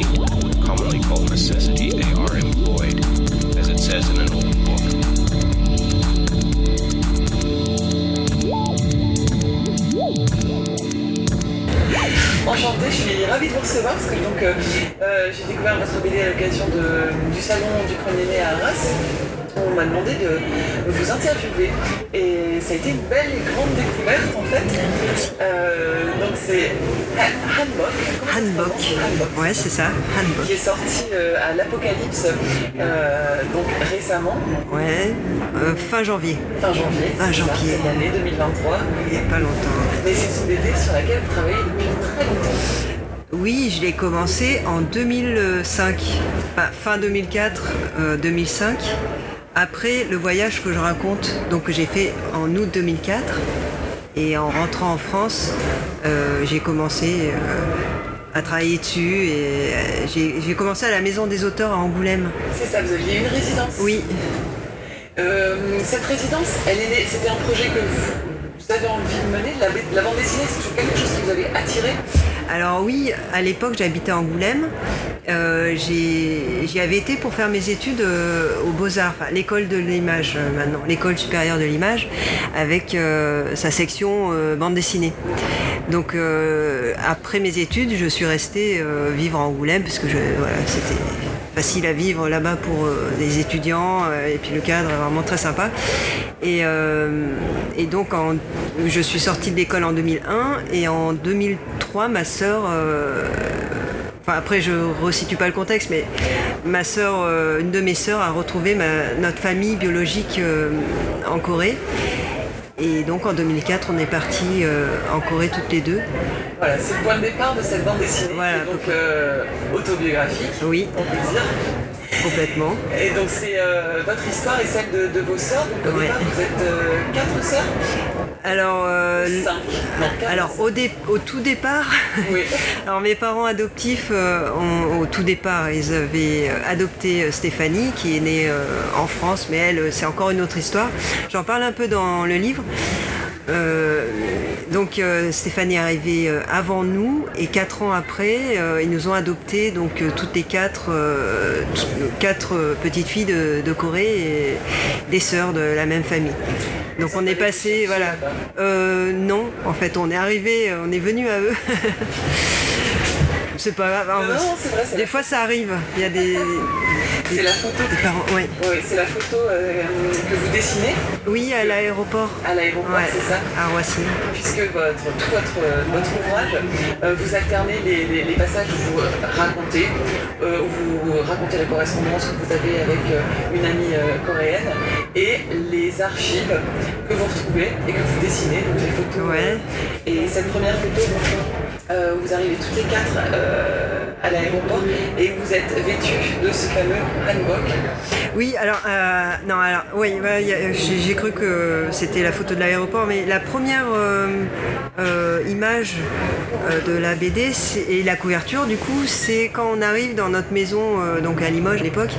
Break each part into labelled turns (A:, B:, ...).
A: commonly called necessity, they are employed, as it says in an old book.
B: Enchantée, je suis ravie de vous recevoir parce que j'ai découvert votre BD à l'occasion du salon du 1er mai à Arras. On m'a demandé de vous interviewer et ça a été une belle et grande découverte en fait. Donc c'est
C: Handbook. Ouais, c'est ça, Handbook.
B: Qui est sorti à l'Apocalypse donc récemment.
C: Ouais, fin janvier.
B: Fin janvier. Cette année 2023.
C: Il n'y a pas longtemps.
B: Mais c'est une BD sur laquelle vous travaillez depuis très longtemps.
C: Oui, je l'ai commencé en 2005, fin 2004, 2005. Après le voyage que je raconte, donc que j'ai fait en août 2004, et en rentrant en France, j'ai commencé à travailler dessus et j'ai commencé à la Maison des Auteurs à Angoulême.
B: C'est ça, vous aviez une résidence?
C: Oui.
B: Cette résidence, elle est née, c'était un projet que vous avez envie de mener, la bande dessinée, c'est toujours quelque chose qui vous avait attiré?
C: Alors oui, à l'époque j'habitais à Angoulême. J'y avais été pour faire mes études aux Beaux-Arts, enfin, l'école de l'image maintenant, l'école supérieure de l'image, avec sa section bande dessinée. Donc après mes études, je suis restée vivre à Angoulême parce que c'était facile à vivre là-bas pour des étudiants et puis le cadre est vraiment très sympa. Et donc je suis sortie de l'école en 2001 et en 2003 ma sœur, après je resitue pas le contexte, mais ma sœur, une de mes sœurs a retrouvé notre famille biologique en Corée. Et donc en 2004 on est partis en Corée toutes les deux.
B: Voilà, c'est le point de départ de cette bande dessinée,
C: voilà,
B: qui est donc autobiographique,
C: oui,
B: on peut dire.
C: Complètement.
B: Et donc c'est votre histoire et celle de vos sœurs. Donc au départ vous êtes 4 sœurs?
C: Alors,
B: 5. Non, 4.
C: Alors au tout départ,
B: oui.
C: Alors mes parents adoptifs, au tout départ, ils avaient adopté Stéphanie, qui est née en France, mais elle, c'est encore une autre histoire. J'en parle un peu dans le livre. Donc Stéphanie est arrivée avant nous et 4 ans après, ils nous ont adoptés, donc toutes les 4 petites filles de Corée et des sœurs de la même famille. Donc on est passé, voilà. Non, en fait, on est venu à eux. C'est pas grave.
B: Non, c'est vrai,
C: des fois, ça arrive. Il y a des.
B: C'est la photo.
C: Des parents, oui.
B: Oui, c'est la photo que vous dessinez.
C: Oui, à l'aéroport.
B: À l'aéroport, ouais, c'est ça.
C: À Roissy.
B: Puisque tout votre ouvrage, vous alternez les passages où vous racontez la correspondance que vous avez avec une amie coréenne et les archives que vous retrouvez et que vous dessinez, donc les photos.
C: Ouais.
B: Et cette première photo, vous arrivez toutes les 4 à l'aéroport et vous êtes vêtus de ce fameux hanbok.
C: Oui, j'ai cru que c'était la photo de l'aéroport, mais la première image de la BD et la couverture, du coup, c'est quand on arrive dans notre maison, donc à Limoges à l'époque.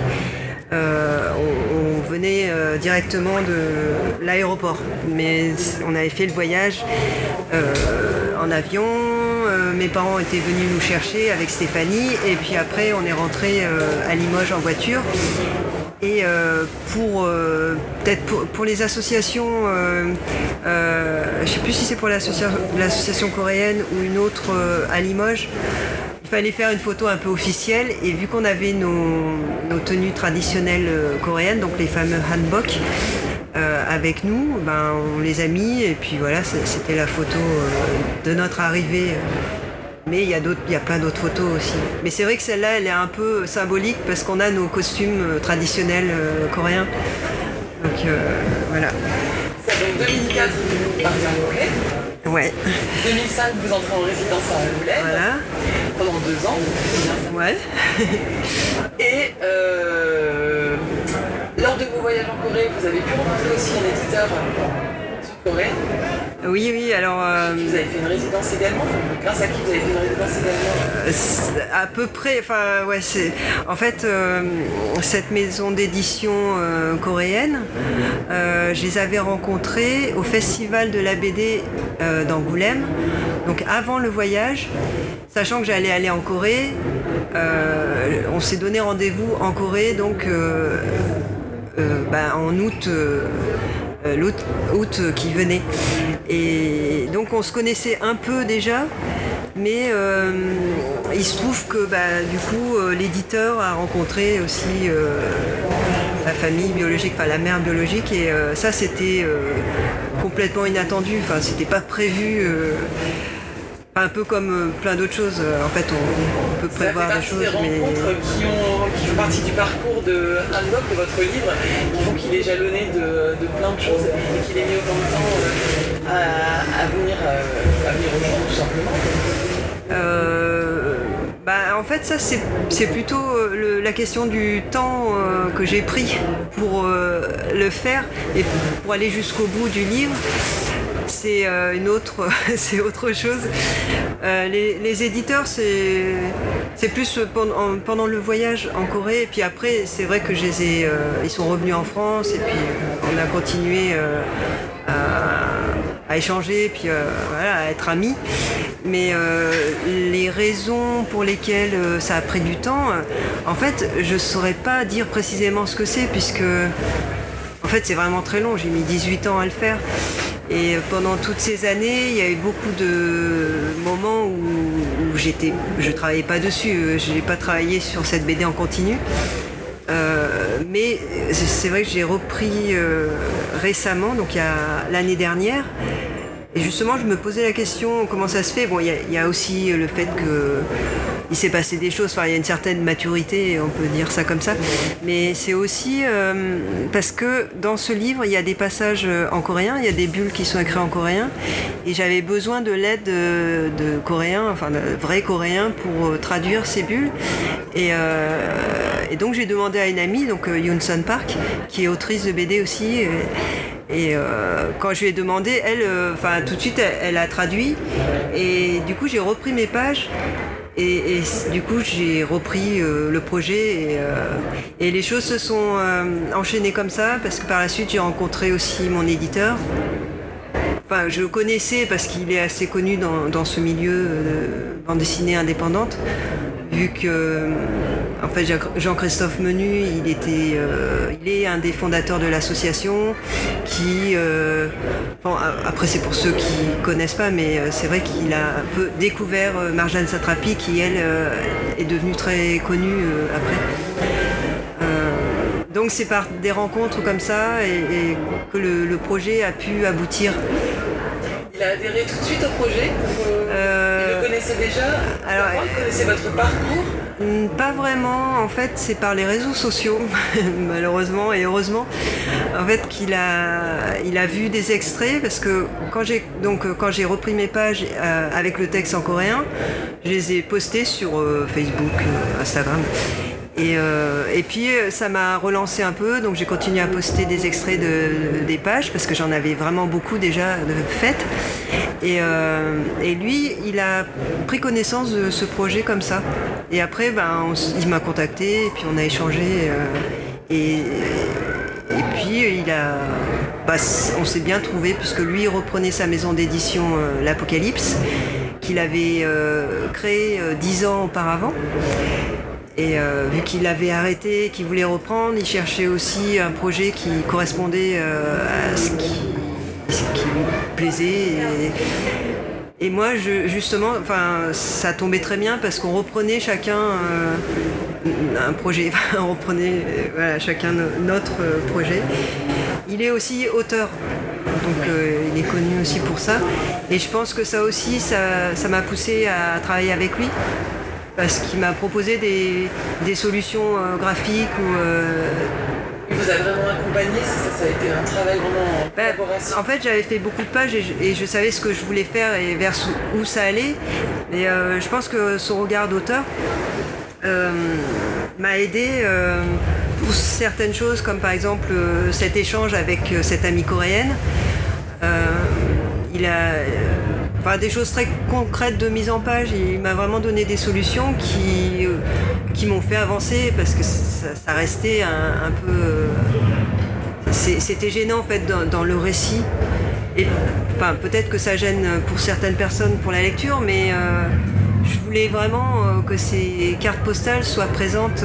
C: On venait directement de l'aéroport, mais on avait fait le voyage en avion. Mes parents étaient venus nous chercher avec Stéphanie et puis après on est rentré à Limoges en voiture. Et pour les associations, je ne sais plus si c'est pour l'association coréenne ou une autre à Limoges, il fallait faire une photo un peu officielle et vu qu'on avait nos tenues traditionnelles coréennes, donc les fameux hanbok, avec nous, on les a mis et puis voilà, c'était la photo de notre arrivée. Mais il y a plein d'autres photos aussi. Mais c'est vrai que celle-là, elle est un peu symbolique parce qu'on a nos costumes traditionnels coréens. Donc voilà.
B: Ça, donc 2004, vous partez en Corée.
C: Ouais.
B: 2005, vous entrez en résidence à Angoulême.
C: Voilà.
B: Pendant 2 ans.
C: Ouais.
B: Et lors de vos voyages en Corée, vous avez pu rencontrer aussi un éditeur sud-coréen.
C: Oui, alors...
B: Vous avez fait une résidence également? Grâce à qui vous avez fait une résidence également?
C: À peu près, en fait, cette maison d'édition coréenne, je les avais rencontrés au festival de la BD d'Angoulême, donc avant le voyage, sachant que j'allais aller en Corée, on s'est donné rendez-vous en Corée, donc en août. Août qui venait. Et donc on se connaissait un peu déjà, mais il se trouve que du coup l'éditeur a rencontré aussi la famille biologique, enfin la mère biologique, et ça c'était complètement inattendu, enfin c'était pas prévu. Un peu comme plein d'autres choses, en fait on peut prévoir des choses.
B: Des rencontres qui font partie du parcours de Handbook, de votre livre, qui font qu'il est jalonné de plein de choses et qu'il est mis autant de temps à venir au jour, tout simplement.
C: En fait ça c'est plutôt la question du temps que j'ai pris pour le faire et pour aller jusqu'au bout du livre. C'est c'est autre chose. Les éditeurs, c'est plus pendant le voyage en Corée. Et puis après, c'est vrai que ils sont revenus en France et puis on a continué à échanger, puis à être amis. Mais les raisons pour lesquelles ça a pris du temps, en fait, je ne saurais pas dire précisément ce que c'est, puisque en fait, c'est vraiment très long. J'ai mis 18 ans à le faire. Et pendant toutes ces années, il y a eu beaucoup de moments où je travaillais pas dessus. Je n'ai pas travaillé sur cette BD en continu. Mais c'est vrai que j'ai repris récemment, donc il y a l'année dernière. Et justement, je me posais la question, comment ça se fait ? Bon, il y a aussi le fait qu'il s'est passé des choses, enfin, il y a une certaine maturité, on peut dire ça comme ça. Mais c'est aussi parce que dans ce livre, il y a des passages en coréen, il y a des bulles qui sont écrites en coréen. Et j'avais besoin de l'aide de coréens, enfin de vrais coréens, pour traduire ces bulles. Et donc j'ai demandé à une amie, donc Yoon-sun Park, qui est autrice de BD aussi. Et quand je lui ai demandé, elle, tout de suite, elle a traduit. Et du coup, j'ai repris mes pages. Et du coup, j'ai repris le projet. Et les choses se sont enchaînées comme ça, parce que par la suite, j'ai rencontré aussi mon éditeur. Enfin, je le connaissais parce qu'il est assez connu dans ce milieu de bande dessinée indépendante. Vu que en fait, Jean-Christophe Menu, il est un des fondateurs de l'association qui... après, c'est pour ceux qui ne connaissent pas, mais c'est vrai qu'il a un peu découvert Marjane Satrapi, qui, elle, est devenue très connue après. Donc, c'est par des rencontres comme ça et que le projet a pu aboutir.
B: Il a adhéré tout de suite au projet. Il le connaissait déjà. Alors, il connaissait votre parcours.
C: Pas vraiment, en fait c'est par les réseaux sociaux, malheureusement et heureusement, en fait qu'il a vu des extraits, parce que quand j'ai repris mes pages avec le texte en coréen, je les ai postés sur Facebook, Instagram. Et puis ça m'a relancé un peu, donc j'ai continué à poster des extraits des pages parce que j'en avais vraiment beaucoup déjà faites. Et lui, il a pris connaissance de ce projet comme ça. Et après, il m'a contacté et puis on a échangé. Et puis on s'est bien trouvé, puisque lui il reprenait sa maison d'édition l'Apocalypse, qu'il avait créée 10 ans auparavant. Et vu qu'il l'avait arrêté, qu'il voulait reprendre, il cherchait aussi un projet qui correspondait à ce qui lui plaisait. Et moi, justement, ça tombait très bien parce qu'on reprenait chacun un projet. On reprenait chacun notre projet. Il est aussi auteur, donc il est connu aussi pour ça. Et je pense que ça aussi, ça m'a poussé à travailler avec lui. Parce qu'il m'a proposé des solutions graphiques
B: Il vous a vraiment accompagné, ça a été un travail vraiment en collaboration.
C: En fait, j'avais fait beaucoup de pages et je savais ce que je voulais faire et vers où ça allait. Et je pense que son regard d'auteur m'a aidé pour certaines choses, comme par exemple cet échange avec cette amie coréenne. Il a... des choses très concrètes de mise en page. Il m'a vraiment donné des solutions qui m'ont fait avancer, parce que ça restait un peu... C'était gênant en fait dans le récit. Et peut-être que ça gêne pour certaines personnes pour la lecture, mais je voulais vraiment que ces cartes postales soient présentes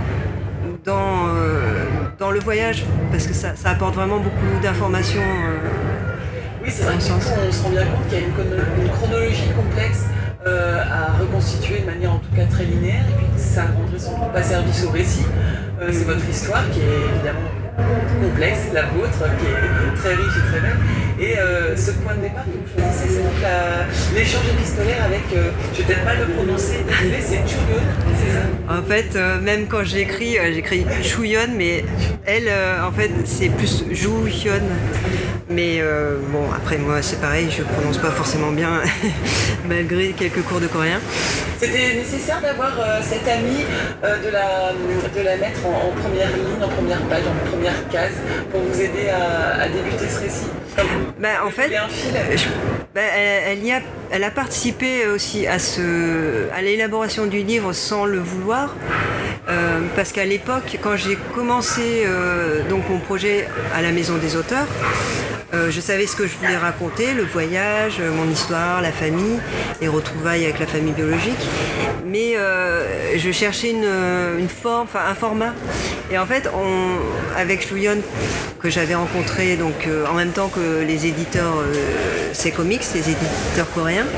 C: dans le voyage, parce que ça apporte vraiment beaucoup d'informations.
B: Oui, c'est vrai que du coup, on se rend bien compte qu'il y a une chronologie complexe à reconstituer de manière en tout cas très linéaire, et puis ça ne rendrait sans doute pas service au récit. C'est votre histoire qui est évidemment complexe, la vôtre qui est très riche et très belle. Et ce point de départ que vous choisissez, c'est donc l'échange épistolaire avec, je vais peut-être mal le prononcer, désolé, c'est Chuyon, c'est ça?
C: En fait, même quand j'écris Chuyon, mais elle, en fait, c'est plus Jouyon. Mais bon, après moi, c'est pareil, je prononce pas forcément bien, malgré quelques cours de coréen.
B: C'était nécessaire d'avoir cette amie, de la mettre en première ligne, en première page, en première case, pour vous aider à débuter ce récit?
C: En fait, elle a participé aussi à l'élaboration du livre sans le vouloir, parce qu'à l'époque, quand j'ai commencé donc mon projet à la Maison des Auteurs, je savais ce que je voulais raconter, le voyage, mon histoire, la famille, les retrouvailles avec la famille biologique, mais je cherchais une forme, un format. Et en fait, avec Jouyon, que j'avais rencontré donc, en même temps que les éditeurs C-Comics, les éditeurs coréens,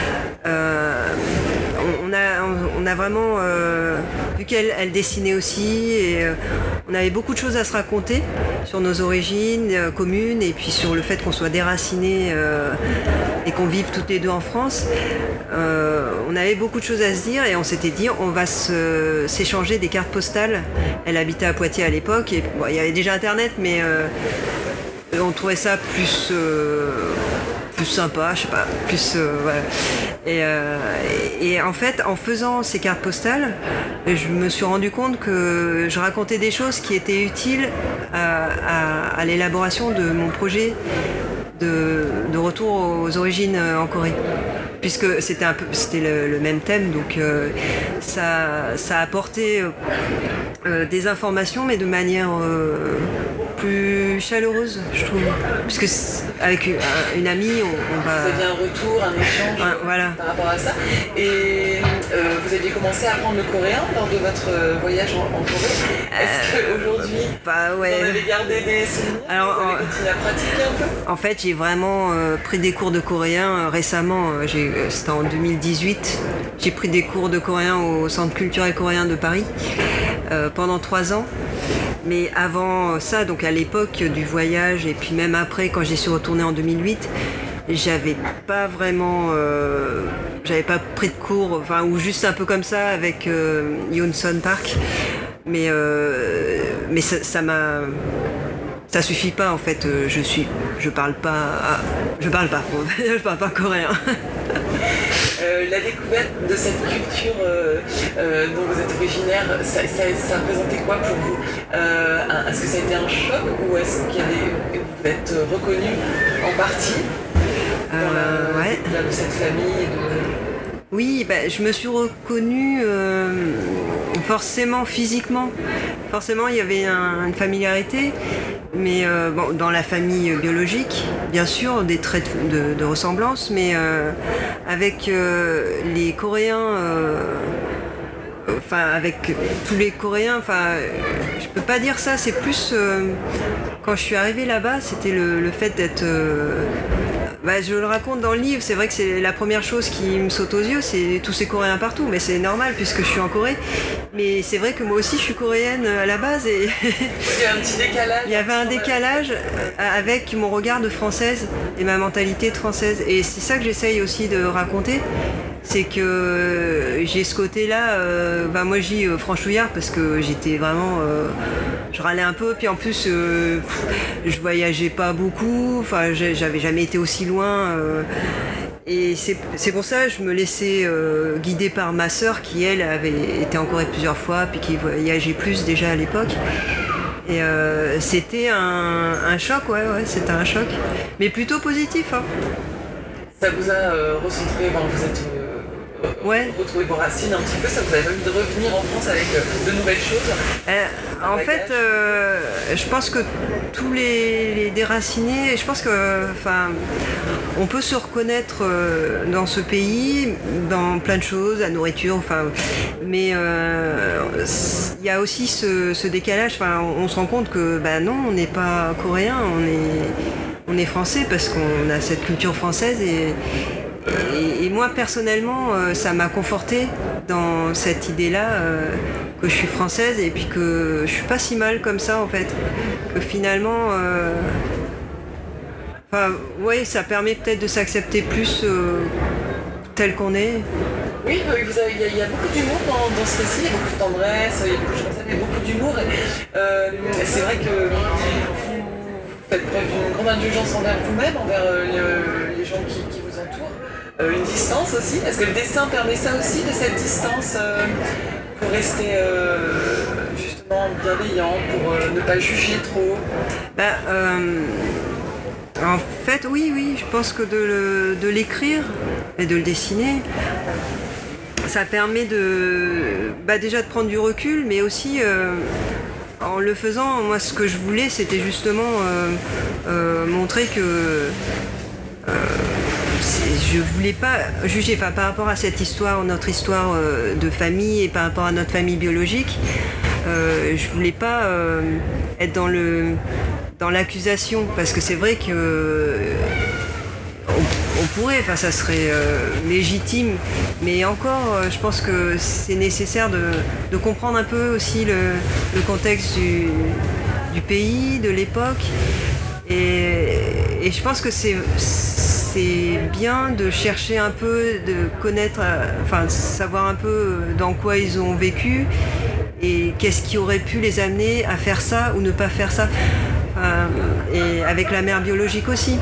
C: on a vraiment, vu qu'elle dessinait aussi, et on avait beaucoup de choses à se raconter sur nos origines communes, et puis sur le fait qu'on soit déracinés et qu'on vive toutes les deux en France. On avait beaucoup de choses à se dire, et on s'était dit on va s'échanger des cartes postales. Elle habitait à Poitiers à l'époque, et bon, il y avait déjà internet, mais on trouvait ça plus sympa, je sais pas, plus voilà. Et en fait, en faisant ces cartes postales, je me suis rendu compte que je racontais des choses qui étaient utiles à l'élaboration de mon projet de retour aux origines en Corée, puisque c'était le même thème, donc ça apportait des informations, mais de manière plus chaleureuse, je trouve, puisque avec une amie, on va...
B: Vous aviez un retour, un échange
C: voilà.
B: Par rapport à ça. Et vous aviez commencé à apprendre le coréen lors de votre voyage en Corée. Est-ce qu'aujourd'hui, vous en avez gardé des souvenirs? Alors, vous avez continué à pratiquer un peu?
C: En fait, j'ai vraiment pris des cours de coréen récemment. C'était en 2018. J'ai pris des cours de coréen au Centre culturel coréen de Paris pendant 3 ans. Mais avant ça, donc à l'époque du voyage, et puis même après, quand j'y suis retournée en 2008, j'avais pas vraiment... j'avais pas pris de cours, enfin, ou juste un peu comme ça avec Yonson Park. Mais ça suffit pas, en fait. Je parle pas coréen.
B: La découverte de cette culture dont vous êtes originaire, ça représentait quoi pour vous? Est-ce que ça a été un choc, ou est-ce que vous êtes reconnu en partie dans la découverte de cette famille
C: Oui, je me suis reconnue forcément physiquement. Forcément, il y avait une familiarité, mais dans la famille biologique, bien sûr, des traits de ressemblance, mais avec les Coréens, avec tous les Coréens, je peux pas dire ça, c'est plus quand je suis arrivée là-bas, c'était le fait d'être... je le raconte dans le livre, c'est vrai que c'est la première chose qui me saute aux yeux, c'est tous ces Coréens partout, mais c'est normal puisque je suis en Corée. Mais c'est vrai que moi aussi je suis coréenne à la base, et
B: il y a un petit décalage.
C: Il y avait un décalage avec mon regard de française et ma mentalité de française, et c'est ça que j'essaye aussi de raconter. C'est que j'ai ce côté-là, moi je dis franchouillard parce que j'étais vraiment... je râlais un peu, puis en plus je voyageais pas beaucoup, j'avais jamais été aussi loin. Et c'est pour ça que je me laissais guider par ma sœur qui, elle, avait été en Corée plusieurs fois, puis qui voyageait plus déjà à l'époque. Et c'était un choc, ouais, c'était un choc. Mais plutôt positif, hein.
B: Ça vous a recentré, vous êtes retrouver vos racines un petit peu? Ça vous avait envie de revenir en France avec de nouvelles choses?
C: En fait, je pense que tous les déracinés, je pense que, on peut se reconnaître dans ce pays, dans plein de choses, la nourriture, mais il y a aussi ce décalage. On se rend compte que, non, on n'est pas coréen, on est français parce qu'on a cette culture française et moi personnellement, ça m'a confortée dans cette idée-là que je suis française et puis que je suis pas si mal comme ça en fait, que finalement. Ça permet peut-être de s'accepter plus tel qu'on est.
B: Oui, il y a beaucoup d'humour dans ce récit, il y a beaucoup de tendresse, il y a beaucoup de choses comme ça, mais beaucoup d'humour. C'est vrai que vous faites preuve d'une grande indulgence envers vous-même, envers les gens qui vous entourent. Une distance aussi. Est-ce que le dessin permet ça aussi, de cette distance pour rester justement bienveillant, pour ne pas juger trop?
C: En fait, oui, je pense que de l'écrire et de le dessiner, ça permet déjà de prendre du recul, mais aussi en le faisant, moi ce que je voulais c'était justement montrer que je voulais pas juger par rapport à cette histoire, notre histoire de famille et par rapport à notre famille biologique. Je voulais pas être dans l'accusation, parce que c'est vrai que on pourrait, ça serait légitime, mais encore, je pense que c'est nécessaire de comprendre un peu aussi le contexte du pays, de l'époque, et je pense que c'est bien de chercher un peu, de connaître, savoir un peu dans quoi ils ont vécu et qu'est-ce qui aurait pu les amener à faire ça ou ne pas faire ça. Et avec la mère biologique aussi.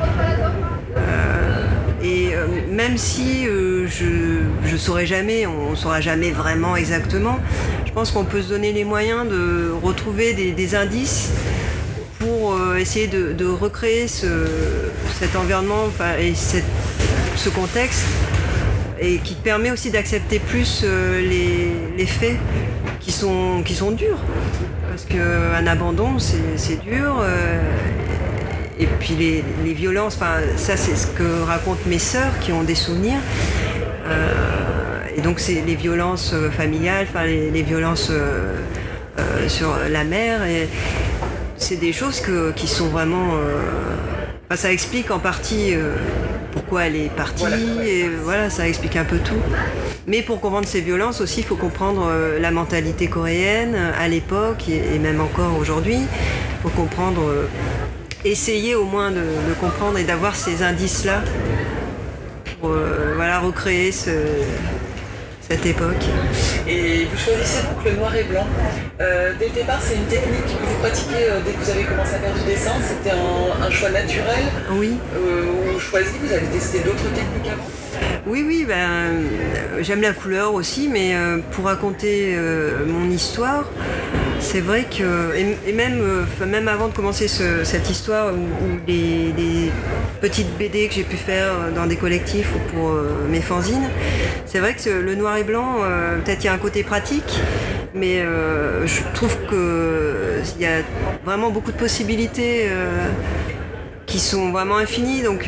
C: Même si je saurais jamais, on ne saura jamais vraiment exactement, je pense qu'on peut se donner les moyens de retrouver des indices pour essayer de recréer cet environnement et ce contexte, et qui permet aussi d'accepter plus les faits qui sont durs. Parce qu'un abandon, c'est dur. Et puis les violences, ça c'est ce que racontent mes sœurs qui ont des souvenirs. Et donc c'est les violences familiales, les violences sur la mère. Et c'est des choses qui sont vraiment... ça explique en partie pourquoi elle est partie. Et voilà, ça explique un peu tout. Mais pour comprendre ces violences aussi, il faut comprendre la mentalité coréenne à l'époque et même encore aujourd'hui. Il faut comprendre, essayer au moins de comprendre et d'avoir ces indices-là pour recréer cette époque.
B: Et vous choisissez donc le noir et blanc. Dès le départ, c'est une technique que vous pratiquez dès que vous avez commencé à faire du dessin. C'était un choix naturel?
C: Oui.
B: Ou choisi? Vous avez testé d'autres techniques avant?
C: Oui, j'aime la couleur aussi, mais pour raconter mon histoire, c'est vrai que, et même avant de commencer cette histoire, ou des petites BD que j'ai pu faire dans des collectifs ou pour mes fanzines, c'est vrai que le noir et blanc, peut-être il y a un côté pratique, mais je trouve qu'il y a vraiment beaucoup de possibilités qui sont vraiment infinies, donc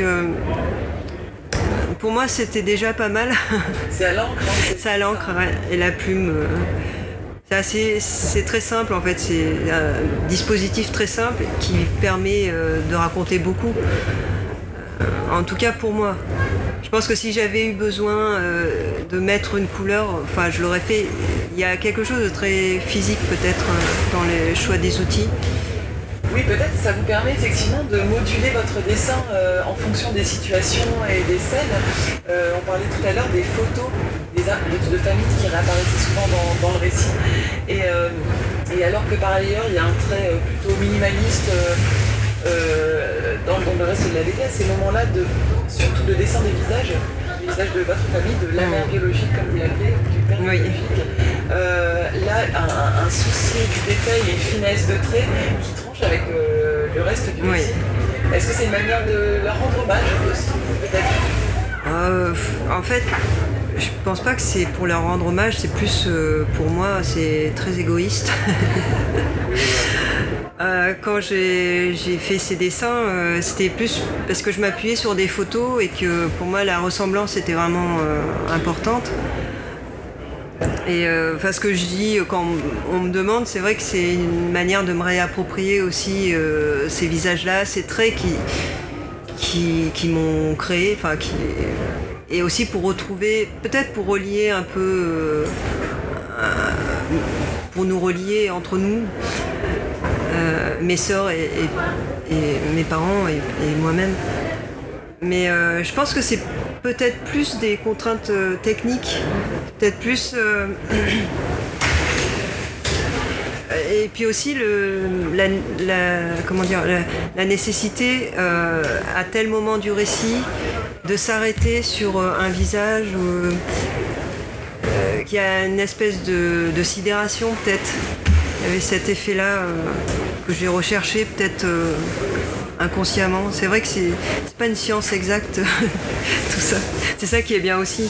C: pour moi c'était déjà pas mal.
B: C'est à l'encre, hein,
C: c'est à l'encre, ouais. Et la plume, c'est très simple en fait, c'est un dispositif très simple qui permet de raconter beaucoup, en tout cas pour moi. Je pense que si j'avais eu besoin de mettre une couleur, je l'aurais fait. Il y a quelque chose de très physique peut-être dans le choix des outils.
B: Oui, peut-être ça vous permet effectivement de moduler votre dessin en fonction des situations et des scènes. On parlait tout à l'heure des photos de familles qui réapparaissaient souvent dans le récit. Et alors que par ailleurs, il y a un trait plutôt minimaliste dans le reste de la BD, à ces moments-là, surtout de dessin des visages de votre famille, de la mère biologique, comme vous l'appelez, du père biologique. Là, un souci du détail et une finesse de trait qui tranche avec le reste du récit. Est-ce que c'est une manière de leur rendre hommage aussi, peut-être?
C: En fait, je pense pas que c'est pour leur rendre hommage, c'est plus pour moi, c'est très égoïste. Quand j'ai fait ces dessins, c'était plus parce que je m'appuyais sur des photos et que pour moi la ressemblance était vraiment importante. Et ce que je dis quand on me demande, c'est vrai que c'est une manière de me réapproprier aussi ces visages-là, ces traits qui m'ont créé, et aussi pour retrouver, peut-être pour relier un peu, pour nous relier entre nous, mes sœurs et mes parents et moi-même. Mais je pense que c'est peut-être plus des contraintes techniques, peut-être plus... et puis aussi la nécessité à tel moment du récit de s'arrêter sur un visage qui a une espèce de sidération peut-être. Il y avait cet effet-là que j'ai recherché peut-être inconsciemment. C'est vrai que c'est pas une science exacte tout ça. C'est ça qui est bien aussi.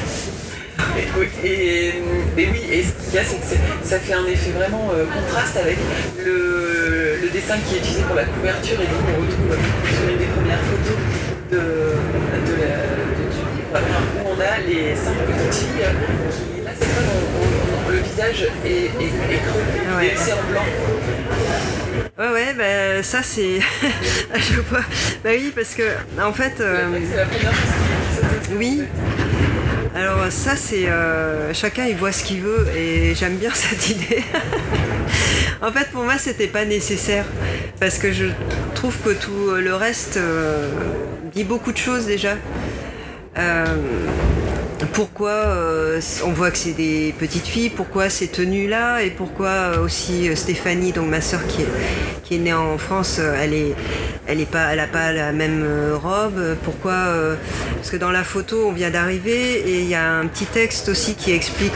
B: Et ce qu'il y a, c'est que ça fait un effet vraiment contraste avec le dessin qui est utilisé pour la couverture, et donc on retrouve sur une des premières photos du livre où on a les 5 petites filles qui, là cette fois, le visage est creux, et laissé en blanc.
C: Ouais, ça c'est... Je vois. Bah oui, parce que en fait...
B: C'est la première chose qui
C: oui. Alors ça c'est... chacun il voit ce qu'il veut et j'aime bien cette idée. En fait pour moi c'était pas nécessaire parce que je trouve que tout le reste dit beaucoup de choses déjà. Pourquoi on voit que c'est des petites filles, pourquoi ces tenues là, et pourquoi aussi Stéphanie, donc ma sœur qui est née en France, elle a pas la même robe. Pourquoi parce que dans la photo on vient d'arriver et il y a un petit texte aussi qui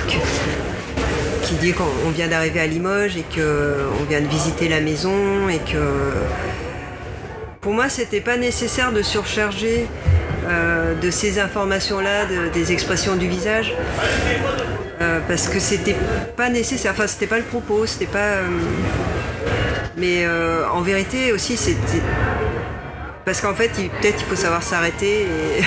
C: dit qu'on vient d'arriver à Limoges et qu'on vient de visiter la maison, et que pour moi c'était pas nécessaire de surcharger de ces informations-là, des expressions du visage, parce que c'était pas nécessaire, enfin c'était pas le propos, c'était pas... mais en vérité aussi c'était... Parce qu'en fait peut-être il faut savoir s'arrêter et...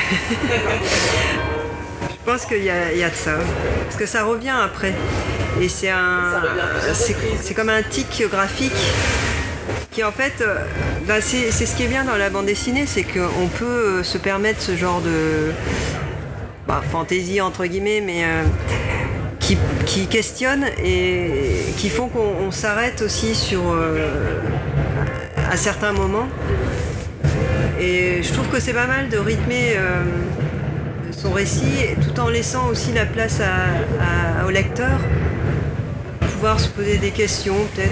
C: Je pense qu'il y a de ça, parce que ça revient après, et c'est comme un tic graphique qui en fait, c'est ce qui est bien dans la bande dessinée, c'est qu'on peut se permettre ce genre de fantaisie entre guillemets, mais qui questionnent et qui font qu'on s'arrête aussi sur à certains moments. Et je trouve que c'est pas mal de rythmer son récit tout en laissant aussi la place au lecteur, pouvoir se poser des questions peut-être.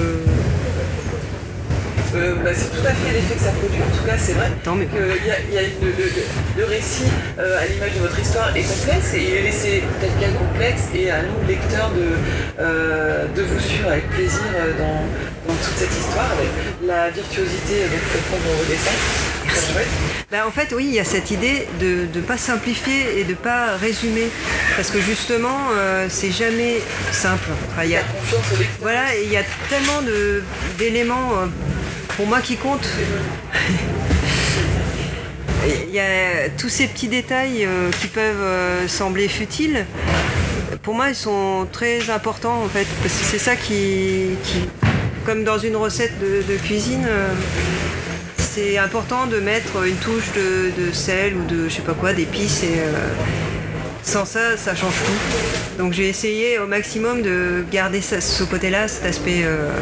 B: C'est tout à fait l'effet que ça produit. En tout cas, c'est vrai
C: que
B: le récit, à l'image de votre histoire, est complexe, et il est laissé tel quel complexe, et à nous, lecteurs, de vous suivre avec plaisir dans toute cette histoire, avec la virtuosité dont vous faites prendre vos dessins.
C: Merci. En fait, oui, il y a cette idée de ne pas simplifier et de ne pas résumer, parce que justement, c'est jamais simple. Enfin, voilà, et il y a tellement d'éléments pour moi qui comptent. Il y a tous ces petits détails qui peuvent sembler futiles. Pour moi, ils sont très importants en fait, parce que c'est ça qui comme dans une recette de cuisine. C'est important de mettre une touche de sel ou de je sais pas quoi, d'épices, et sans ça, ça change tout. Donc j'ai essayé au maximum de garder ce côté-là, cet aspect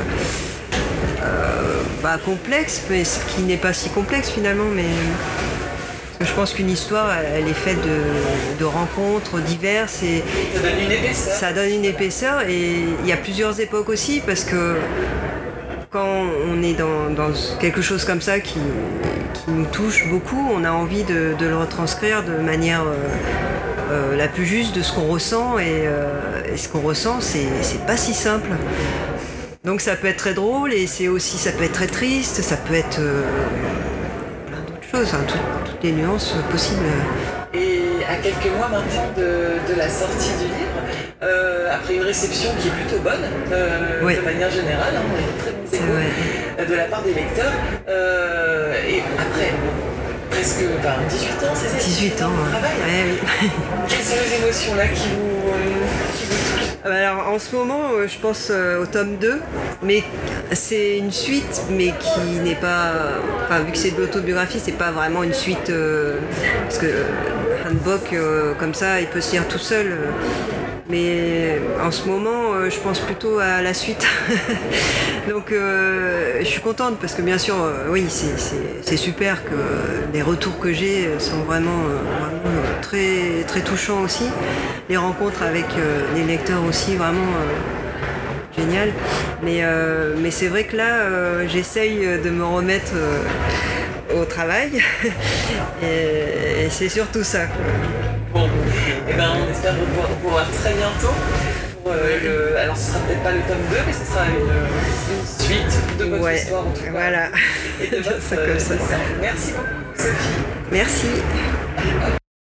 C: complexe, mais ce qui n'est pas si complexe finalement. Mais je pense qu'une histoire, elle est faite de rencontres diverses, et ça donne une épaisseur. Et il y a plusieurs époques aussi, parce que quand on est dans quelque chose comme ça qui nous touche beaucoup, on a envie de le retranscrire de manière la plus juste de ce qu'on ressent, et ce qu'on ressent, c'est pas si simple. Donc ça peut être très drôle, et ça peut être très triste, ça peut être plein d'autres choses, toutes les nuances possibles.
B: Et à quelques mois maintenant de la sortie du livre, après une réception qui est plutôt bonne,
C: Oui.
B: de manière générale, on a eu de très bons
C: C'est
B: échos
C: vrai.
B: de la part des lecteurs. Et après presque 18 ans, c'est ça
C: 18 ans.
B: de travail.
C: Ouais, oui.
B: Quelles sont les émotions là qui vous touchent?
C: Alors en ce moment, je pense au tome 2, mais c'est une suite, mais qui n'est pas. Enfin, vu que c'est de l'autobiographie, c'est pas vraiment une suite. Parce que Handbook, comme ça, il peut se lire tout seul. Mais en ce moment, je pense plutôt à la suite. Donc je suis contente parce que bien sûr, oui, c'est super que les retours que j'ai sont vraiment très, très touchants aussi. Les rencontres avec les lecteurs aussi, vraiment génial. Mais c'est vrai que là, j'essaye de me remettre au travail. Et c'est surtout ça, quoi.
B: Bon, et ben on espère vous voir très bientôt. Alors ce sera peut-être pas le tome 2, mais ce sera une suite de votre histoire en tout cas.
C: Voilà.
B: Et de votre
C: Ça comme ça.
B: dessin. Merci beaucoup Sophie.
C: Merci.